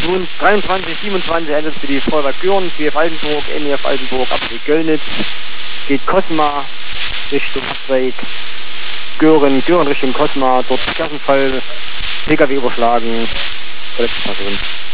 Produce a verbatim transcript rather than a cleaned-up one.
Nun dreiundzwanzig, siebenundzwanzig Einsatz für die Feuerwehr Göhren, B F Altenburg, N E F Altenburg, A P Göllnitz, geht Cosma Richtung Abweg, Göhren, Göhren Richtung Cosma, dort Klassenfall, P K W überschlagen, verletzte Person.